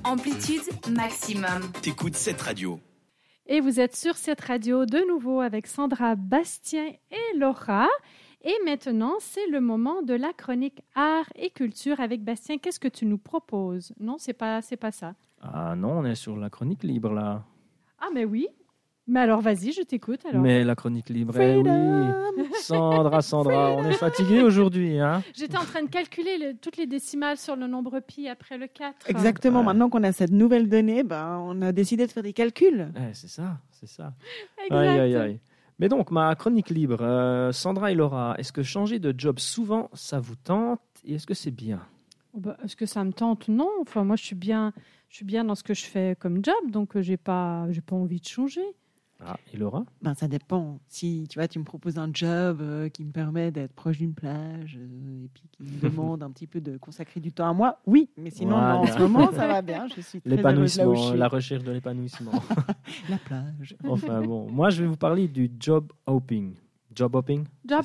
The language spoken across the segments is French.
amplitude maximum. T'écoutes cette radio. Et vous êtes sur cette radio de nouveau avec Sandra, Bastien et Laura. Et maintenant, c'est le moment de la chronique art et culture avec Bastien. Qu'est-ce que tu nous proposes? Non, c'est pas ça. Ah non, on est sur la chronique libre là. Ah, mais oui. Mais alors, vas-y, je t'écoute. Alors. Mais la chronique libre, oui. Sandra, on est fatigué aujourd'hui. Hein? J'étais en train de calculer toutes les décimales sur le nombre pi après le 4. Exactement. Maintenant qu'on a cette nouvelle donnée, on a décidé de faire des calculs. C'est ça. Exact. Aïe. Mais donc, ma chronique libre, Sandra et Laura, est-ce que changer de job souvent, ça vous tente et est-ce que c'est bien? Est-ce que ça me tente? Non. Enfin, moi, je suis bien dans ce que je fais comme job, donc j'ai pas envie de changer. Ah, et Laura? Ça dépend. Si tu me proposes un job qui me permet d'être proche d'une plage et puis qui me demande un petit peu de consacrer du temps à moi, oui. Mais sinon, en ce moment, ça va bien. Je suis très heureuse là où je suis. La recherche de l'épanouissement. La plage. Enfin bon, moi je vais vous parler du job hopping. Job hopping.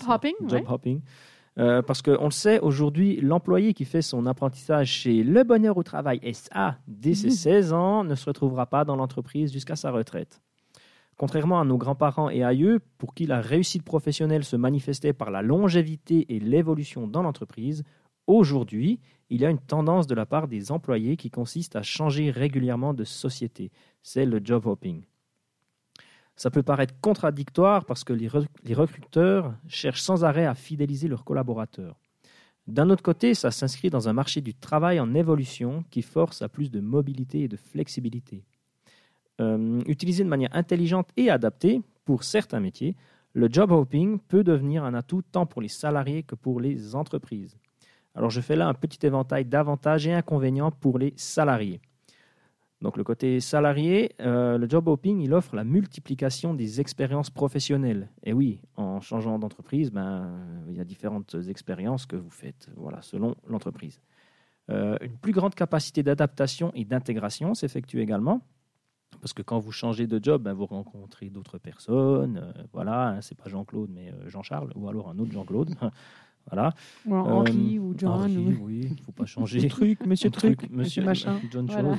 Parce qu'on le sait, aujourd'hui, l'employé qui fait son apprentissage chez Le Bonheur au Travail SA dès ses 16 ans ne se retrouvera pas dans l'entreprise jusqu'à sa retraite. Contrairement à nos grands-parents et aïeux, pour qui la réussite professionnelle se manifestait par la longévité et l'évolution dans l'entreprise, aujourd'hui, il y a une tendance de la part des employés qui consiste à changer régulièrement de société. C'est le job hopping. Ça peut paraître contradictoire parce que les recruteurs cherchent sans arrêt à fidéliser leurs collaborateurs. D'un autre côté, ça s'inscrit dans un marché du travail en évolution qui force à plus de mobilité et de flexibilité. Utilisé de manière intelligente et adaptée pour certains métiers, le job hopping peut devenir un atout tant pour les salariés que pour les entreprises. Alors je fais là un petit éventail d'avantages et inconvénients pour les salariés. Donc le côté salarié, le job hopping, il offre la multiplication des expériences professionnelles. Et oui, en changeant d'entreprise, il y a différentes expériences que vous faites, selon l'entreprise. Une plus grande capacité d'adaptation et d'intégration s'effectue également. Parce que quand vous changez de job, vous rencontrez d'autres personnes. C'est pas Jean-Claude, mais Jean-Charles, ou alors un autre Jean-Claude. Voilà. Ou Henri ou John. Henri, oui, il ne faut pas changer. Monsieur machin. John Chose,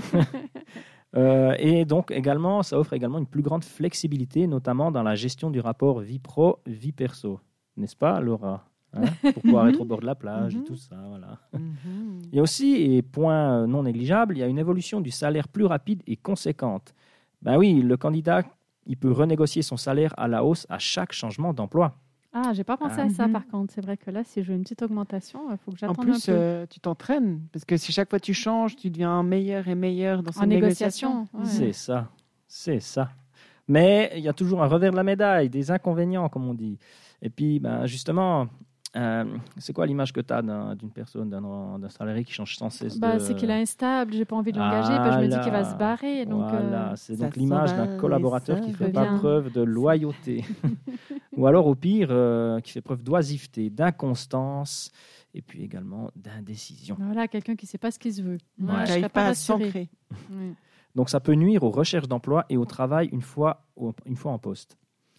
ouais. Et donc, également, ça offre également une plus grande flexibilité, notamment dans la gestion du rapport vie pro, vie perso. N'est-ce pas, Laura? Pour pouvoir être au bord de la plage et tout ça, voilà. Il y a aussi, et point non négligeable, il y a une évolution du salaire plus rapide et conséquente. Oui, le candidat, il peut renégocier son salaire à la hausse à chaque changement d'emploi. Ah, j'ai pas pensé à ça par contre. C'est vrai que là, si je veux une petite augmentation, il faut que j'attende un peu. En plus, tu t'entraînes, parce que si chaque fois tu changes, tu deviens meilleur et meilleur dans cette négociation. Ouais. C'est ça. Mais il y a toujours un revers de la médaille, des inconvénients, comme on dit. Et puis, justement... c'est quoi l'image que tu as d'une personne, d'un salarié qui change sans cesse C'est qu'il est instable, j'ai pas envie de l'engager, je me dis qu'il va se barrer. Donc, c'est donc l'image d'un collaborateur qui ne fait pas preuve de loyauté. Ou alors, au pire, qui fait preuve d'oisiveté, d'inconstance et puis également d'indécision. Voilà, quelqu'un qui ne sait pas ce qu'il se veut. Qui n'arrive pas à s'ancrer. Donc, ça peut nuire aux recherches d'emploi et au travail une fois en poste.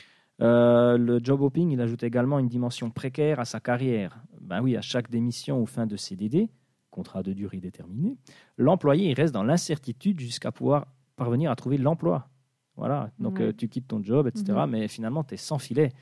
Le job hopping, il ajoute également une dimension précaire à sa carrière. À chaque démission ou fin de CDD, contrat de durée déterminée, l'employé il reste dans l'incertitude jusqu'à pouvoir parvenir à trouver l'emploi. Voilà, donc tu quittes ton job, etc. Mais finalement, tu es sans filet.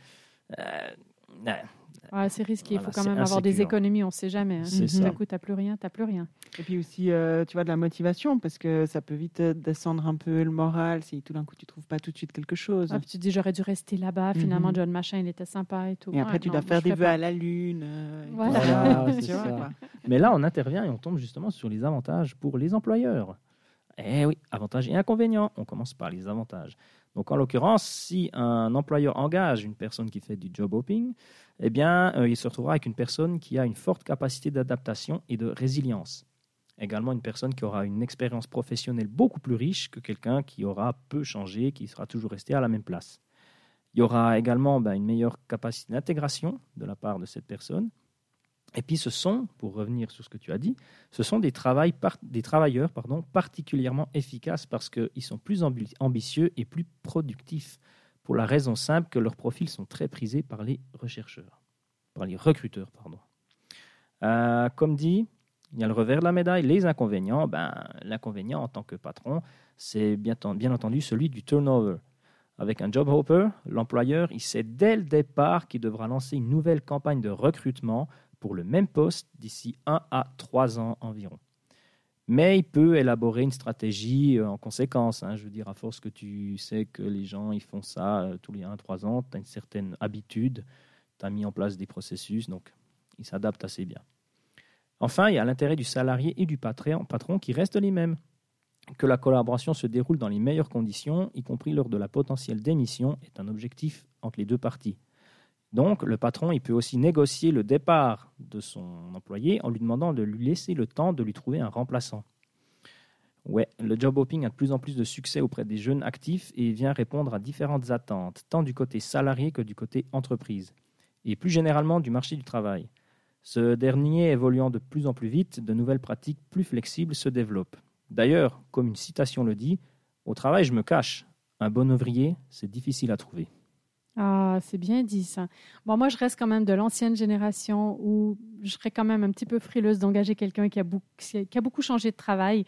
C'est risqué, il faut quand même avoir des économies, on ne sait jamais. C'est D'un coup, tu n'as plus rien. Et puis aussi, tu vois, de la motivation, parce que ça peut vite descendre un peu le moral si tout d'un coup, tu ne trouves pas tout de suite quelque chose. Puis tu te dis, j'aurais dû rester là-bas. Finalement, John Machin, il était sympa et tout. Et après, tu dois faire des vœux à la lune. C'est ça. Mais là, on intervient et on tombe justement sur les avantages pour les employeurs. Eh oui, avantages et inconvénients. On commence par les avantages. Donc, en l'occurrence, si un employeur engage une personne qui fait du job hopping, il se retrouvera avec une personne qui a une forte capacité d'adaptation et de résilience. Également, une personne qui aura une expérience professionnelle beaucoup plus riche que quelqu'un qui aura peu changé, qui sera toujours resté à la même place. Il y aura également une meilleure capacité d'intégration de la part de cette personne. Et puis, pour revenir sur ce que tu as dit, ce sont des travailleurs particulièrement efficaces parce qu'ils sont plus ambitieux et plus productifs, pour la raison simple que leurs profils sont très prisés par les recruteurs. Comme dit, Il y a le revers de la médaille, les inconvénients. L'inconvénient en tant que patron, c'est bien entendu celui du turnover. Avec un job hopper, l'employeur il sait dès le départ qu'il devra lancer une nouvelle campagne de recrutement pour le même poste d'ici 1 à 3 ans environ. Mais il peut élaborer une stratégie en conséquence. Je veux dire, à force que tu sais que les gens ils font ça tous les 1 à 3 ans, tu as une certaine habitude, tu as mis en place des processus, donc ils s'adaptent assez bien. Enfin, il y a l'intérêt du salarié et du patron qui restent les mêmes. Que la collaboration se déroule dans les meilleures conditions, y compris lors de la potentielle démission, est un objectif entre les deux parties. Donc, le patron il peut aussi négocier le départ de son employé en lui demandant de lui laisser le temps de lui trouver un remplaçant. Ouais, le job hopping a de plus en plus de succès auprès des jeunes actifs et vient répondre à différentes attentes, tant du côté salarié que du côté entreprise, et plus généralement du marché du travail. Ce dernier évoluant de plus en plus vite, de nouvelles pratiques plus flexibles se développent. D'ailleurs, comme une citation le dit, « Au travail, je me cache. Un bon ouvrier, c'est difficile à trouver. » Ah, c'est bien dit ça. Bon, moi, je reste quand même de l'ancienne génération où je serais quand même un petit peu frileuse d'engager quelqu'un qui a beaucoup changé de travail.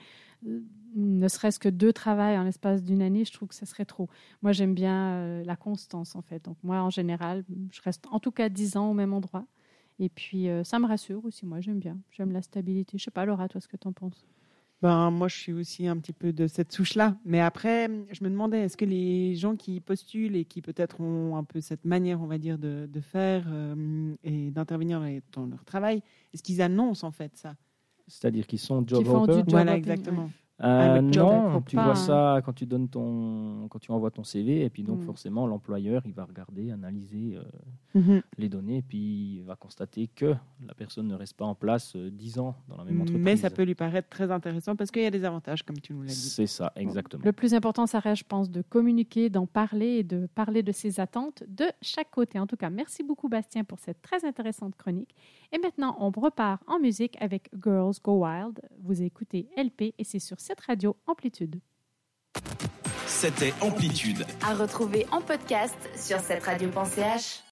Ne serait-ce que 2 travails en l'espace d'une année, je trouve que ça serait trop. Moi, j'aime bien la constance, en fait. Donc, moi, en général, je reste en tout cas 10 ans au même endroit. Et puis, ça me rassure aussi. Moi, j'aime bien. J'aime la stabilité. Je sais pas, Laura, toi, ce que tu en penses? Moi, je suis aussi un petit peu de cette souche-là. Mais après, je me demandais, est-ce que les gens qui postulent et qui peut-être ont un peu cette manière, on va dire, de faire et d'intervenir dans leur travail, est-ce qu'ils annoncent en fait ça? C'est-à-dire qu'ils sont job hoppers? Voilà, exactement. Non, tu vois ça quand tu envoies ton CV et puis donc forcément l'employeur il va regarder, analyser les données et puis il va constater que la personne ne reste pas en place 10 ans dans la même entreprise. Mais ça peut lui paraître très intéressant parce qu'il y a des avantages comme tu nous l'as dit. C'est ça, exactement. Le plus important, ça reste, je pense, de communiquer, d'en parler et de parler de ses attentes de chaque côté. En tout cas, merci beaucoup Bastien pour cette très intéressante chronique. Et maintenant, on repart en musique avec Girls Go Wild. Vous écoutez LP et c'est sur cette radio Amplitude. C'était Amplitude. À retrouver en podcast sur cetteradio.ch.